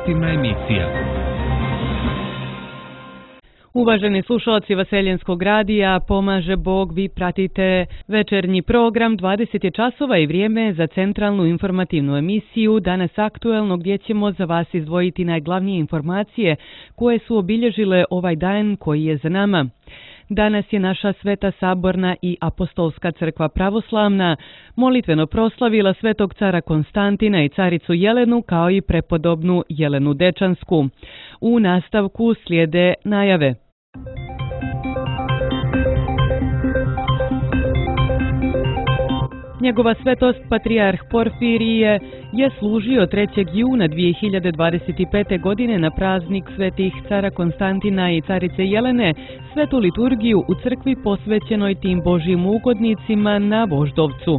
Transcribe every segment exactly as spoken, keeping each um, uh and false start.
informativna emisija. Uvaženi slušalci Vaseljenskog radija, pomaže Bog, vi pratite večernji program, dvadeset je časova i vrijeme za centralnu informativnu emisiju, danas aktuelno, gdje ćemo za vas izdvojiti najglavnije informacije koje su obilježile ovaj dan koji je za nama. Danas je naša Sveta Saborna i Apostolska crkva pravoslavna molitveno proslavila svetog cara Konstantina i caricu Jelenu kao i prepodobnu Jelenu Dečansku. U nastavku slijede najave. Njegova svetost patrijarh Porfirije je služio trećeg juna dvije hiljade dvadeset pete. godine na praznik svetih cara Konstantina i carice Jelene svetu liturgiju u crkvi posvećenoj tim Božjim ugodnicima na Voždovcu.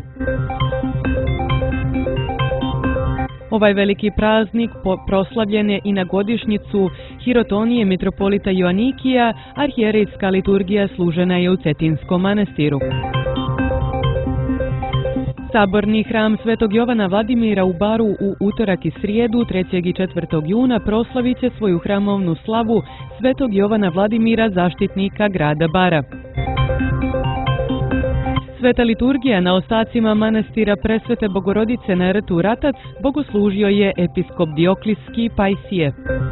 Ovaj veliki praznik proslavljen je i na godišnjicu hirotonije mitropolita Joanikija, arhijerejska liturgija služena je u Cetinskom manastiru. Saborni hram Svetog Jovana Vladimira u Baru u utorak i srijedu trećeg i četvrtog juna proslavit će svoju hramovnu slavu Svetog Jovana Vladimira, zaštitnika grada Bara. Sveta liturgija na ostacima manastira Presvete Bogorodice na rtu Ratac bogoslužio je episkop Dioklijski Pajsije.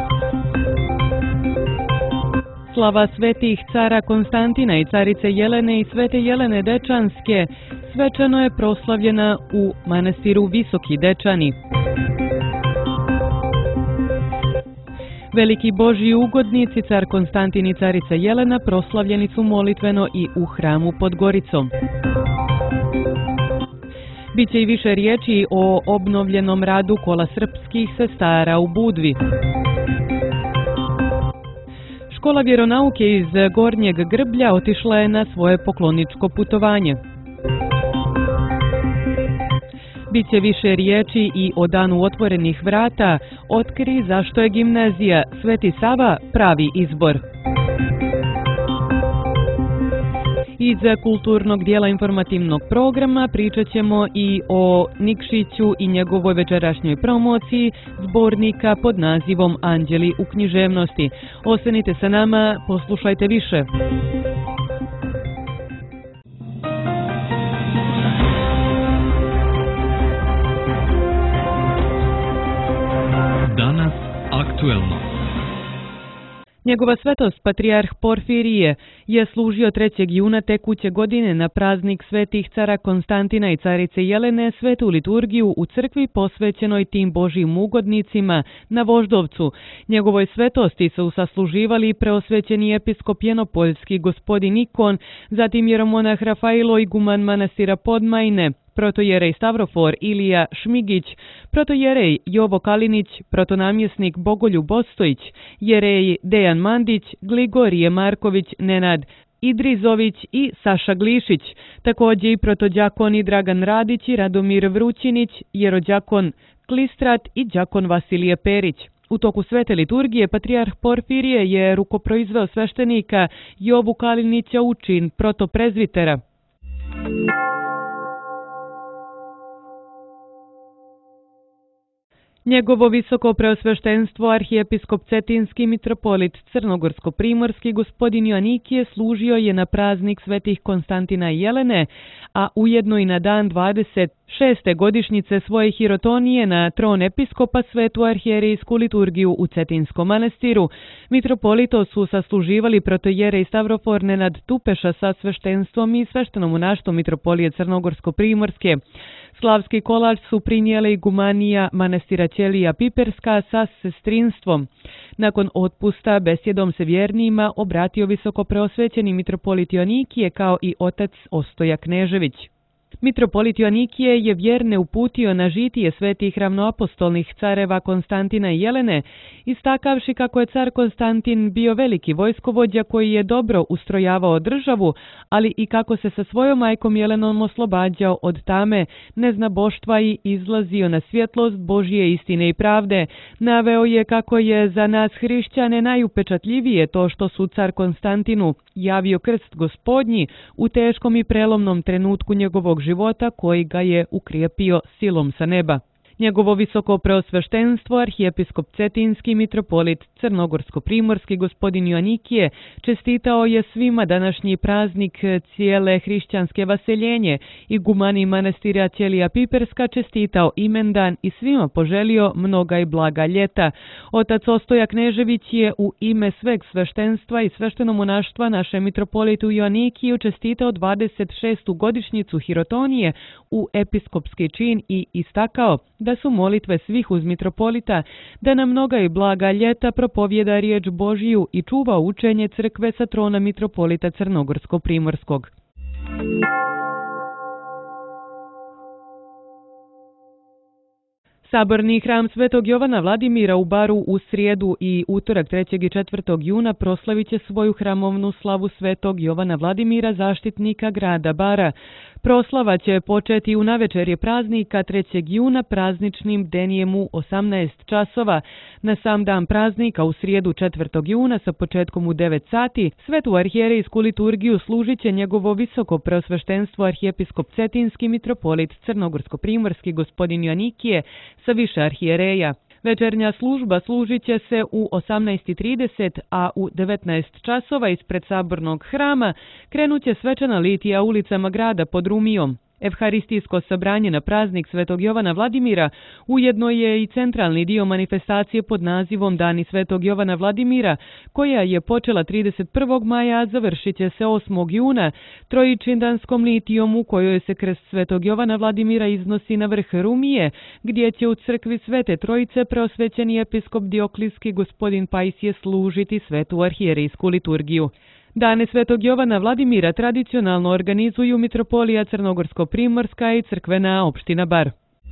Slava svetih cara Konstantina i carice Jelene i svete Jelene Dečanske svečano je proslavljena u manastiru Visoki Dečani. Veliki Božji ugodnici car Konstantin i carica Jelena proslavljeni su molitveno i u hramu pod Goricom. Biće i više riječi o obnovljenom radu kola srpskih sestara u Budvi. Škola vjeronauke iz Gornjeg Grblja otišla je na svoje pokloničko putovanje. Biće više riječi i o danu otvorenih vrata, otkri zašto je gimnazija Sveti Sava pravi izbor. Iz kulturnog dijela informativnog programa pričat ćemo i o Nikšiću i njegovoj večerašnjoj promociji zbornika pod nazivom Anđeli u književnosti. Ostanite sa nama, poslušajte više. Danas aktuelno. Njegova svetost patrijarh Porfirije je služio trećeg juna tekuće godine na praznik svetih cara Konstantina i carice Jelene svetu liturgiju u crkvi posvećenoj tim Božjim ugodnicima na Voždovcu. Njegovoj svetosti su sasluživali preosvećeni episkop Jenopoljski gospodin Ikon, zatim jeromonah Rafailo iguman manastira Podmajne, protojerej Stavrofor Ilija Šmigić, protojerej Jovo Kalinić, protonamjesnik Bogoljub Ostojić, jerej Dejan Mandić, Gligorije Marković Nenad Idrizović i Saša Glišić, također i protođakoni Dragan Radić i Radomir Vrućinić, jerođakon Klistrat i đakon Vasilije Perić. U toku svete liturgije patrijarh Porfirije je rukoproizveo sveštenika Jovu Kalinića u čin protoprezvitera. Njegovo visoko preosveštenstvo arhijepiskop Cetinski mitropolit Crnogorsko-primorski gospodin Joanikije služio je na praznik svetih Konstantina i Jelene, a ujedno i na dan dvadeset šeste godišnjice svoje hirotonije na tron episkopa svetu arhijerejsku liturgiju u Cetinskom manastiru. Mitropolito su sasluživali protojerej Stavrofor Nenad Tupeša sa sveštenstvom i sveštenom monaštvom mitropolije Crnogorsko-primorske. Slavski kolač su prinijeli igumanija manastira Ćelija Piperska sa sestrinstvom. Nakon otpusta besjedom se vjernijima obratio visoko preosvećeni mitropolit Joanikije kao i otac Ostoja Knežević. Mitropolit Joanikije je vjerne uputio na žitije svetih ravnoapostolnih careva Konstantina i Jelene, istakavši kako je car Konstantin bio veliki vojskovođa koji je dobro ustrojavao državu, ali i kako se sa svojom majkom Jelenom oslobađao od tame neznaboštva i izlazio na svjetlost Božje istine i pravde. Naveo je kako je za nas hrišćane najupečatljivije to što su car Konstantinu javio krst Gospodnji u teškom i prelomnom trenutku njegovog života koji ga je ukrijepio silom sa neba. Njegovo visoko preosveštenstvo, arhijepiskop Cetinski mitropolit Crnogorsko-primorski gospodin Joanikije čestitao je svima današnji praznik cijele hrišćanske vaseljenje. Igumani manastira Ćelija Piperska čestitao imendan i svima poželio mnoga i blaga ljeta. Otac Ostoja Knežević je u ime sveg sveštenstva i sveštenomonaštva našem mitropolitu Joanikiju čestitao dvadeset šestu godišnjicu hirotonije u episkopski čin i istakao da su molitve svih uz mitropolita da na mnoga i blaga ljeta propovjeda riječ Božiju i čuva učenje crkve sa trona mitropolita Crnogorsko-primorskog. Saborni hram Svetog Jovana Vladimira u Baru u srijedu i utorak trećeg i četvrtog juna proslavit će svoju hramovnu slavu Svetog Jovana Vladimira, zaštitnika grada Bara. Proslava će početi u navečerje praznika trećeg juna prazničnim denijem u osamnaest časova. Na sam dan praznika u srijedu četvrtog juna sa početkom u devet sati svetu arhijerejsku liturgiju služit će njegovo visoko preosveštenstvo arhijepiskop Cetinski mitropolit Crnogorsko-primorski gospodin Joanikije sa više arhijereja. Večernja služba služit će se u osamnaest i trideset, a u devetnaest časova ispred sabornog hrama krenut će svečana litija ulicama grada pod Rumijom. Evharistijsko sabranje na praznik Svetog Jovana Vladimira ujedno je i centralni dio manifestacije pod nazivom Dani Svetog Jovana Vladimira, koja je počela trideset prvog maja, a završit će se osmog juna, trojičindanskom litijom u kojoj se krst Svetog Jovana Vladimira iznosi na vrh Rumije, gdje će u crkvi Svete Trojice preosvećeni episkop Dioklijski gospodin Pajsije služiti svetu arhijerejsku liturgiju. Dane Svetog Jovana Vladimira tradicionalno organizuju mitropolija Crnogorsko-primorska i crkvena opština Bar.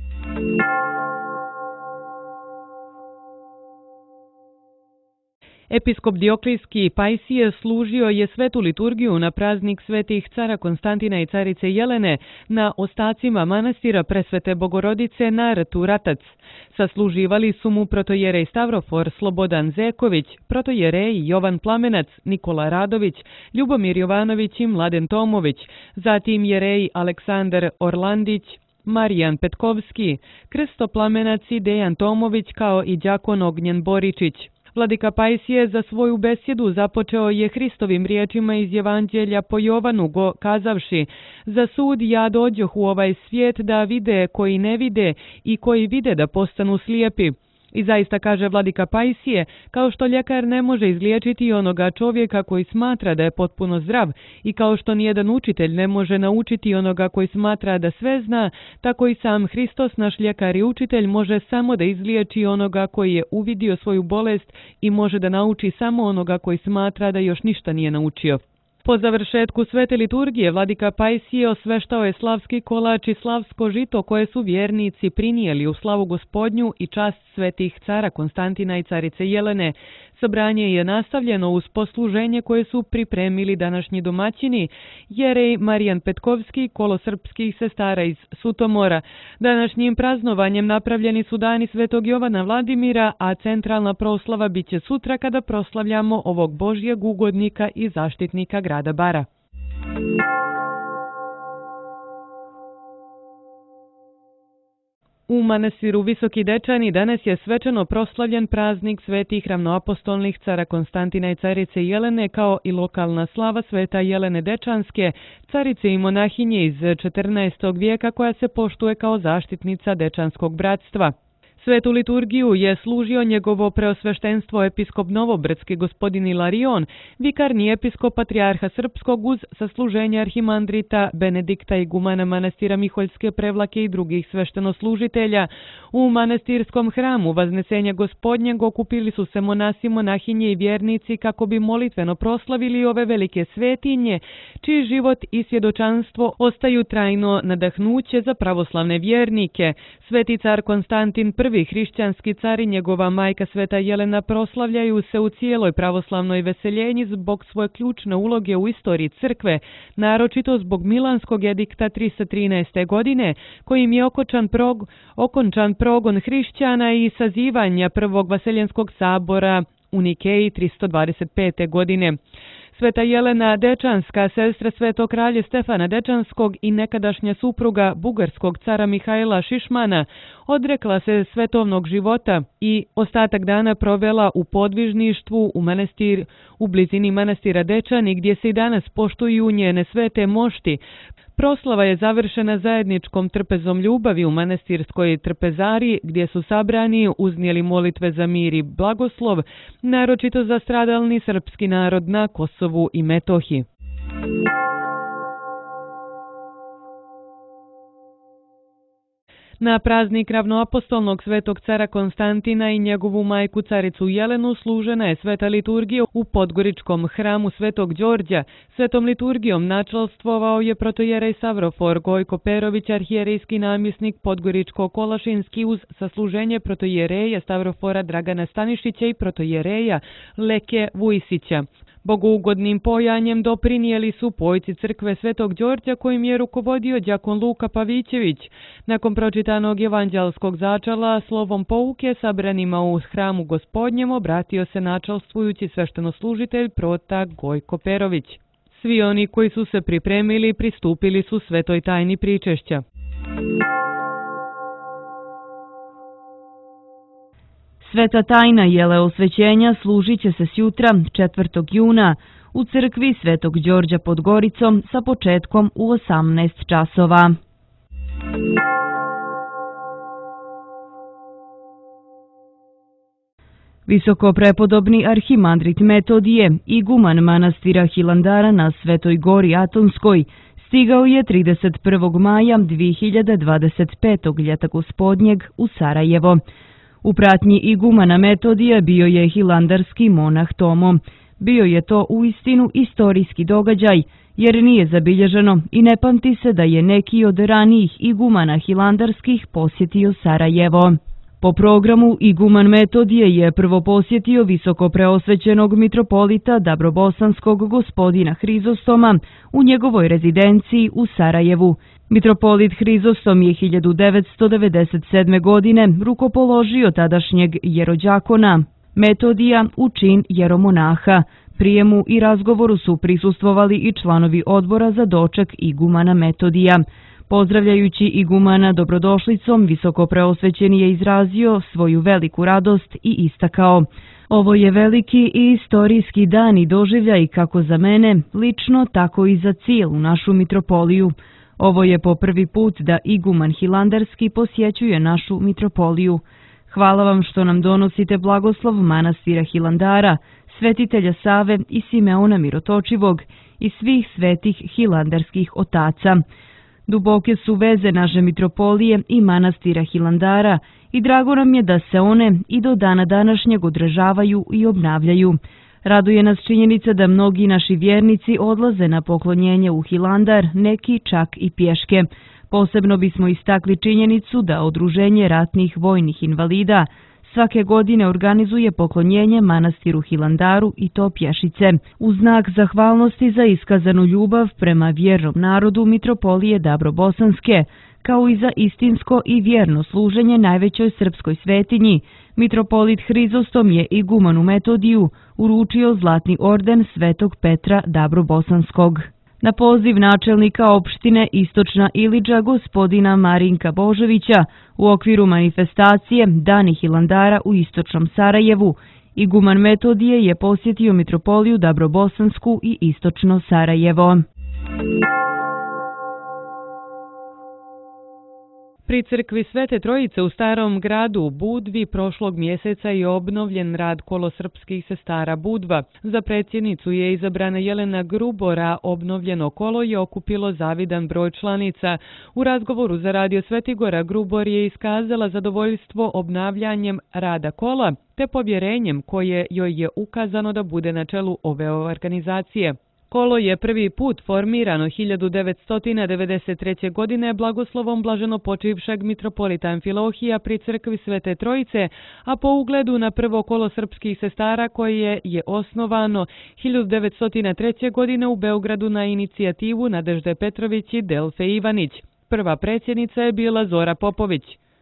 Episkop Dioklijski Pajsije služio je svetu liturgiju na praznik svetih cara Konstantina i carice Jelene na ostacima manastira Presvete Bogorodice na rtu Ratac. Sasluživali su mu protojerej Stavrofor Slobodan Zeković, protojerej Jovan Plamenac, Nikola Radović, Ljubomir Jovanović i Mladen Tomović, zatim jerej Aleksandar Orlandić, Marijan Petkovski, Krsto Plamenac i Dejan Tomović kao i đakon Ognjen Boričić. Vladika Pajsije za svoju besjedu započeo je Hristovim riječima iz Evanđelja po Jovanu go kazavši: za sud ja dođoh u ovaj svijet da vide koji ne vide i koji vide da postanu slijepi. I zaista, kaže vladika Pajsije, kao što ljekar ne može izliječiti onoga čovjeka koji smatra da je potpuno zdrav i kao što nijedan učitelj ne može naučiti onoga koji smatra da sve zna, tako i sam Hristos, naš ljekar i učitelj, može samo da izliječi onoga koji je uvidio svoju bolest i može da nauči samo onoga koji smatra da još ništa nije naučio. Po završetku svete liturgije vladika Pajsije osveštao je slavski kolač i slavsko žito koje su vjernici prinijeli u slavu Gospodnju i čast svetih cara Konstantina i carice Jelene. Sabranje je nastavljeno uz posluženje koje su pripremili današnji domaćini, jerej Marijan Petkovski, kolo srpskih sestara iz Sutomora. Današnjim praznovanjem napravljeni su dani Svetog Jovana Vladimira, a centralna proslava bit će sutra kada proslavljamo ovog Božjeg ugodnika i zaštitnika grada Bara. U manastiru Visoki Dečani danas je svečano proslavljen praznik svetih ravnoapostolnih cara Konstantina i carice Jelene kao i lokalna slava sveta Jelene Dečanske, carice i monahinje iz četrnaestog vijeka koja se poštuje kao zaštitnica Dečanskog bratstva. Svetu liturgiju je služio njegovo preosveštenstvo episkop Novobrdski gospodin Ilarion, vikarni episkop patrijarha Srpskog uz sasluženje arhimandrita Benedikta igumana manastira Miholjske Prevlake i drugih sveštenoslužitelja. U manastirskom hramu Vaznesenja Gospodnjeg okupili su se monasi, monahinje i vjernici kako bi molitveno proslavili ove velike svetinje, čiji život i svjedočanstvo ostaju trajno nadahnuće za pravoslavne vjernike. Sveti car Konstantin prvi hrišćanski car i njegova majka Sveta Jelena proslavljaju se u cijeloj pravoslavnoj veseljenji zbog svoje ključne uloge u istoriji crkve, naročito zbog Milanskog edikta trista trinaeste. godine, kojim je okončan, prog, okončan progon hrišćana i sazivanja prvog vaseljenskog sabora u Nikeji tristo dvadeset pete. godine. Sveta Jelena Dečanska, sestra Svetog kralja Stefana Dečanskog i nekadašnja supruga bugarskog cara Mihajla Šišmana, odrekla se svetovnog života i ostatak dana provela u podvižništvu u manastir u blizini manastira Dečani, gdje se i danas poštuju njene svete mošti. Proslava je završena zajedničkom trpezom ljubavi u manastirskoj trpezari, gdje su sabrani uznijeli molitve za mir i blagoslov, naročito za stradalni srpski narod na Kosovu i Metohiji. Na praznik ravnoapostolnog svetog cara Konstantina i njegovu majku caricu Jelenu služena je sveta liturgija u Podgoričkom hramu Svetog Đorđa. Svetom liturgijom načelstvovao je protojerej Savrofor Gojko Perović, arhijerejski namjesnik Podgoričko-Kolašinski, uz sasluženje protojereja Stavrofora Dragana Stanišića i protojereja Leke Vujsića. Bogougodnim pojanjem doprinijeli su pojci crkve Svetog Đorđa, kojim je rukovodio đakon Luka Pavićević. Nakon pročitanog evanđelskog začala slovom pouke sabranima u hramu Gospodnjem obratio se načelstvujući sveštenoslužitelj prota Gojko Perović. Svi oni koji su se pripremili pristupili su svetoj tajni pričešća. Sveta tajna jeleosvećenja služit će se sjutra, četvrtog juna, u crkvi Svetog Đorđa pod Goricom sa početkom u osamnaest časova. Visokoprepodobni arhimandrit Metodije, iguman manastira Hilandara na Svetoj gori Atonskoj, stigao je trideset prvog maja dvije hiljade dvadeset petog ljeta gospodnjeg u Sarajevo. U pratnji igumana Metodija bio je hilandarski monah Tomo. Bio je to uistinu istorijski događaj, jer nije zabilježeno i ne pamti se da je neki od ranijih igumana hilandarskih posjetio Sarajevo. Po programu iguman Metodije je prvo posjetio visoko preosvećenog mitropolita Dabrobosanskog gospodina Hrizostoma u njegovoj rezidenciji u Sarajevu. Mitropolit Hrizostom je hiljadu devetsto devedeset sedme. godine rukopoložio tadašnjeg jerođakona Metodija u čin jeromonaha. Prijemu i razgovoru su prisustvovali i članovi odbora za doček igumana Metodija. Pozdravljajući igumana dobrodošlicom, visokopreosvećeni je izrazio svoju veliku radost i istakao: "Ovo je veliki i istorijski dan i doživljaj kako za mene, lično, tako i za cijelu našu mitropoliju. Ovo je po prvi put da iguman hilandarski posjećuje našu mitropoliju. Hvala vam što nam donosite blagoslov manastira Hilandara, svetitelja Save i Simeona Mirotočivog i svih svetih hilandarskih otaca. Duboke su veze naše mitropolije i manastira Hilandara i drago nam je da se one i do dana današnjeg održavaju i obnavljaju. Raduje nas činjenica da mnogi naši vjernici odlaze na poklonjenje u Hilandar, neki čak i pješke. Posebno bismo istakli činjenicu da Udruženje ratnih vojnih invalida svake godine organizuje poklonjenje manastiru Hilandaru i to pješice, u znak zahvalnosti za iskazanu ljubav prema vjernom narodu mitropolije Dabrobosanske, kao i za istinsko i vjerno služenje najvećoj srpskoj svetinji. Mitropolit Hrizostom je igumanu Metodiju uručio zlatni orden Svetog Petra Dabrobosanskog. Na poziv načelnika opštine Istočna Ilidža gospodina Marinka Božovića u okviru manifestacije Dani Hilandara u Istočnom Sarajevu, iguman Metodije je posjetio mitropoliju Dabrobosansku i Istočno Sarajevo. Pri crkvi Svete Trojice u Starom gradu u Budvi prošlog mjeseca je obnovljen rad kolo srpskih sestara Budva. Za predsjednicu je izabrana Jelena Grubora. Obnovljeno kolo je okupilo zavidan broj članica. U razgovoru za Radio Svetigora Grubor je iskazala zadovoljstvo obnavljanjem rada kola te povjerenjem koje joj je ukazano da bude na čelu ove organizacije. Kolo je prvi put formirano hiljadu devetsto devedeset treće. godine blagoslovom blaženopočivšeg mitropolita Amfilohija pri crkvi Svete Trojice, a po ugledu na prvo kolo srpskih sestara koje je osnovano hiljadu devetsto treće. godine u Beogradu na inicijativu Nadežde Petrović i Delfe Ivanić. Prva predsjednica je bila Zora Popović.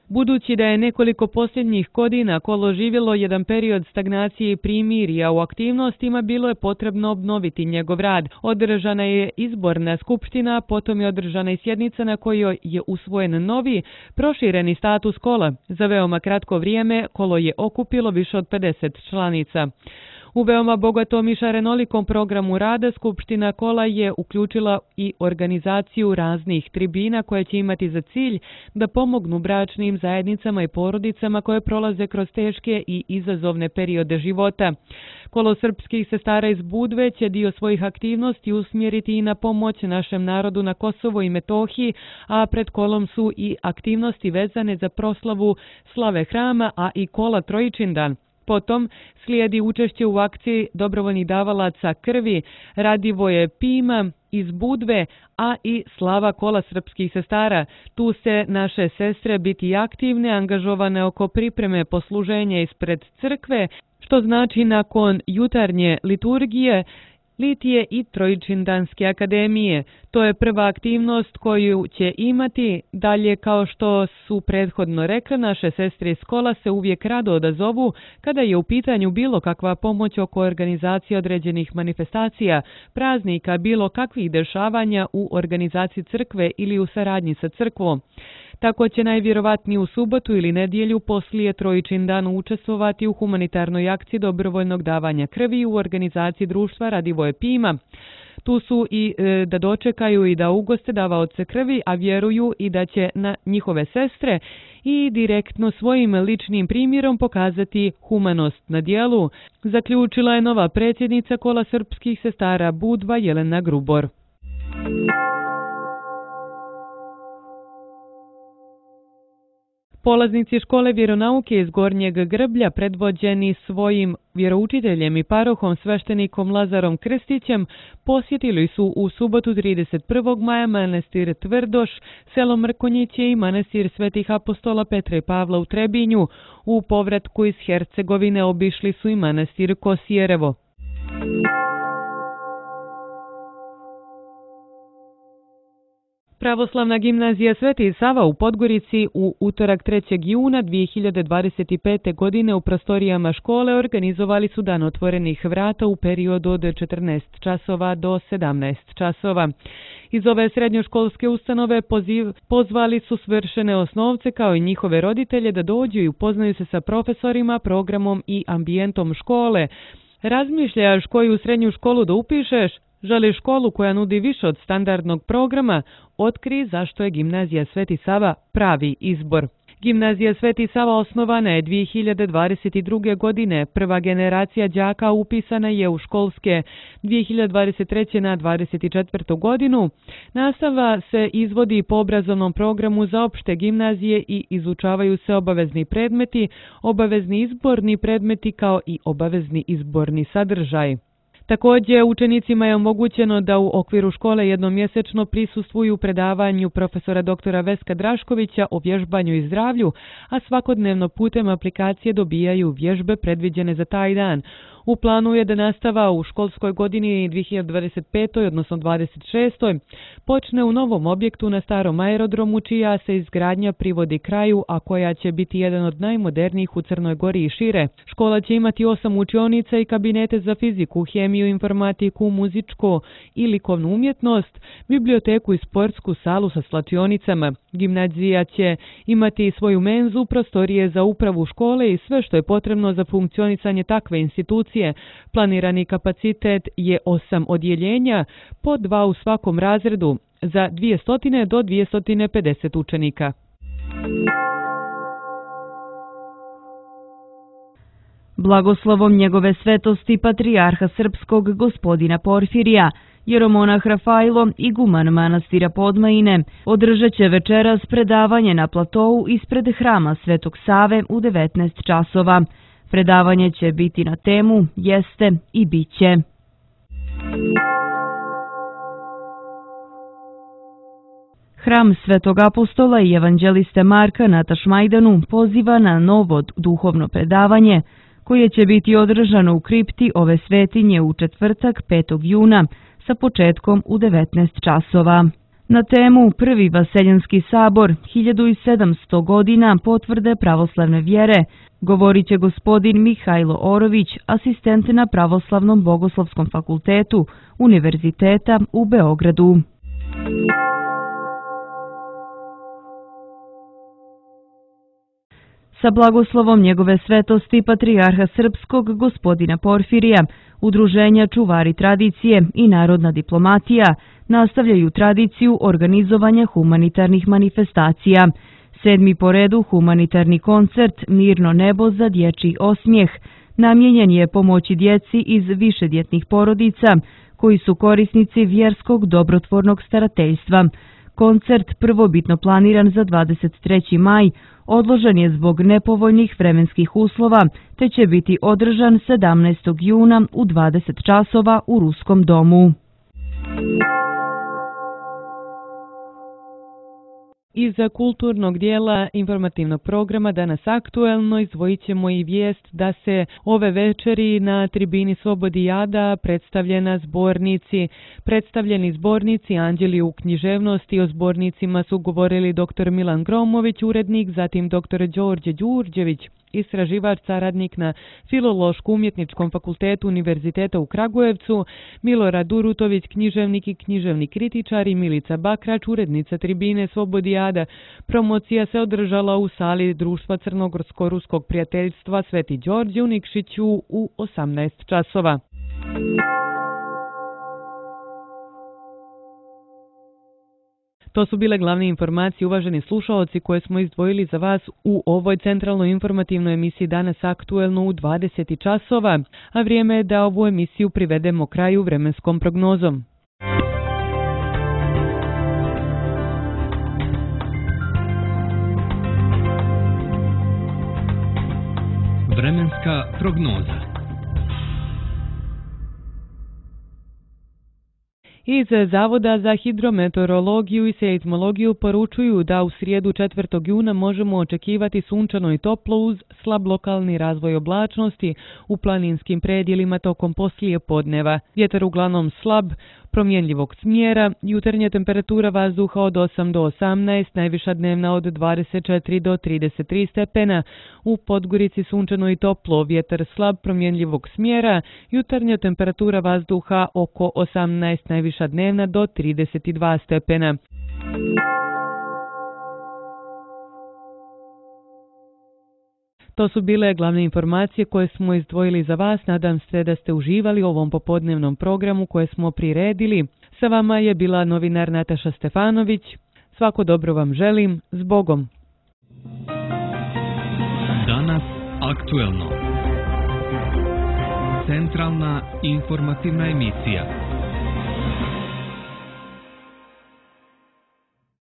Budući da je nekoliko posljednjih godina kolo živjelo jedan period stagnacije i primirja u aktivnostima, bilo je potrebno obnoviti njegov rad. Održana je izborna skupština, potom je održana i sjednica na kojoj je usvojen novi, prošireni status kola. Za veoma kratko vrijeme kolo je okupilo više od pedeset članica. U veoma bogatom i šarenolikom programu rada Skupština kola je uključila i organizaciju raznih tribina koje će imati za cilj da pomognu bračnim zajednicama i porodicama koje prolaze kroz teške i izazovne periode života. Kolo srpskih sestara iz Budve će dio svojih aktivnosti usmjeriti i na pomoć našem narodu na Kosovo i Metohiji, a pred kolom su i aktivnosti vezane za proslavu slave hrama, a i kola Trojičindan. Potom slijedi učešće u akciji dobrovoljnih davalaca krvi Radivoje Pima iz Budve, a i slava kola srpskih sestara. Tu se naše sestre biti aktivne, angažovane oko pripreme posluženja ispred crkve, što znači nakon jutarnje liturgije, litije i Trojičindanske akademije. To je prva aktivnost koju će imati. Dalje, kao što su prethodno rekle, naše sestre iz kola se uvijek rado odazovu kada je u pitanju bilo kakva pomoć oko organizacije određenih manifestacija, praznika, bilo kakvih dešavanja u organizaciji crkve ili u saradnji sa crkvom. Tako će najvjerovatnije u subotu ili nedjelju poslije Trojičindanu učestvovati u humanitarnoj akciji dobrovoljnog davanja krvi u organizaciji društva Radivoje Pima. Tu su i e, da dočekaju i da ugoste davaoce krvi, a vjeruju i da će na njihove sestre i direktno svojim ličnim primjerom pokazati humanost na dijelu, zaključila je nova predsjednica kola srpskih sestara Budva Jelena Grubor. Polaznici škole vjeronauke iz Gornjeg Grblja, predvođeni svojim vjeroučiteljem i parohom sveštenikom Lazarom Krstićem, posjetili su u subotu trideset prvog maja manastir Tvrdoš, selo Mrkonjiće i manastir svetih apostola Petra i Pavla u Trebinju. U povratku iz Hercegovine obišli su i manastir Kosijerevo. Pravoslavna gimnazija Sveti Sava u Podgorici u utorak trećeg juna dvije hiljade dvadeset pete. godine u prostorijama škole organizovali su dan otvorenih vrata u periodu od četrnaest časova do sedamnaest časova. Iz ove srednjoškolske ustanove poziv, pozvali su svršene osnovce kao i njihove roditelje da dođu i upoznaju se sa profesorima, programom i ambijentom škole. Razmišljaš koju srednju školu da upišeš? Želiš školu koja nudi više od standardnog programa? Otkri zašto je gimnazija Sveti Sava pravi izbor. Gimnazija Sveti Sava osnovana je dvije hiljade dvadeset druge. godine. Prva generacija đaka upisana je u školske dvije hiljade dvadeset treće. na dvadeset četvrtu. godinu. Nastava se izvodi po obrazovnom programu za opšte gimnazije i izučavaju se obavezni predmeti, obavezni izborni predmeti kao i obavezni izborni sadržaj. Također, učenicima je omogućeno da u okviru škole jednomjesečno prisustvuju predavanju profesora doktora Veska Draškovića o vježbanju i zdravlju, a svakodnevno putem aplikacije dobijaju vježbe predviđene za taj dan. U planu je da nastava u školskoj godini dvije hiljade dvadeset pete. odnosno dvadeset šestoj. počne u novom objektu na starom aerodromu, čija se izgradnja privodi kraju, a koja će biti jedan od najmodernijih u Crnoj Gori i šire. Škola će imati osam učionica i kabinete za fiziku, hemiju, informatiku, muzičko i likovnu umjetnost, biblioteku i sportsku salu sa slačionicama. Gimnazija će imati svoju menzu, prostorije za upravu škole i sve što je potrebno za funkcionisanje takve institucije. Planirani kapacitet je osam odjeljenja, po dva u svakom razredu, za dvjesto do dvjesto pedeset učenika. Blagoslovom njegove svetosti patrijarha srpskog gospodina Porfirija, jeromonah Rafailo, iguman manastira Podmajine, održat će večeras predavanje na platovu ispred hrama Svetog Save u devetnaest časova. Predavanje će biti na temu Jeste i biće. Hram Svetog apostola i evanđeliste Marka na Tašmajdanu poziva na novo duhovno predavanje koje će biti održano u kripti ove svetinje u četvrtak petog juna sa početkom u devetnaest časova. Na temu Prvi vaseljanski sabor, hiljadu sedamsto godina potvrde pravoslavne vjere, govorit će gospodin Mihajlo Orović, asistent na Pravoslavnom bogoslovskom fakultetu Univerziteta u Beogradu. Sa blagoslovom njegove svetosti patrijarha srpskog gospodina Porfirija, Udruženja Čuvari tradicije i Narodna diplomatija nastavljaju tradiciju organizovanja humanitarnih manifestacija. Sedmi po redu humanitarni koncert Mirno nebo za dječji osmijeh namijenjen je pomoći djeci iz višedjetnih porodica koji su korisnici vjerskog dobrotvornog starateljstva. Koncert, prvobitno planiran za dvadeset treći maj, odložen je zbog nepovoljnih vremenskih uslova, te će biti održan sedamnaestog juna u dvadeset časova u Ruskom domu. Iz kulturnog dijela informativnog programa Danas aktuelno izdvojit ćemo i vijest da se ove večeri na tribini Slobodijada predstavljena zbornici, predstavljeni zbornici Anđeli u književnosti. O zbornicima su govorili dr. Milan Gromović, urednik, zatim dr. Đorđe Đurđević, istraživač, saradnik na Filološko-umjetničkom fakultetu Univerziteta u Kragujevcu, Milorad Urutović, književnik i književni kritičar, i Milica Bakrač, urednica tribine Slobodijada. Promocija se održala u sali Društva Crnogorsko-ruskog prijateljstva Sveti Đorđe u Nikšiću u osamnaest časova. To su bile glavne informacije, uvaženi slušaoci, koje smo izdvojili za vas u ovoj centralnoj informativnoj emisiji Danas aktuelno u dvadeset časova, a vrijeme je da ovu emisiju privedemo kraju vremenskom prognozom. Vremenska prognoza. Iz Zavoda za hidrometeorologiju i seizmologiju poručuju da u srijedu četvrtog juna možemo očekivati sunčano i toplo uz slab lokalni razvoj oblačnosti u planinskim predjelima tokom poslije podneva. Vjetar uglavnom slab, promjenljivog smjera, jutarnja temperatura vazduha od osam do osamnaest, najviša dnevna od dvadeset četiri do trideset tri stepena. U Podgorici sunčano i toplo, vjetar slab, promjenljivog smjera, jutarnja temperatura vazduha oko osamnaest, najviša dnevna do trideset dva stepena. To su bile glavne informacije koje smo izdvojili za vas. Nadam se da ste uživali u ovom popodnevnom programu koje smo priredili. Sa vama je bila novinar Nataša Stefanović. Svako dobro vam želim. Zbogom. Danas aktuelno. Centralna informativna emisija.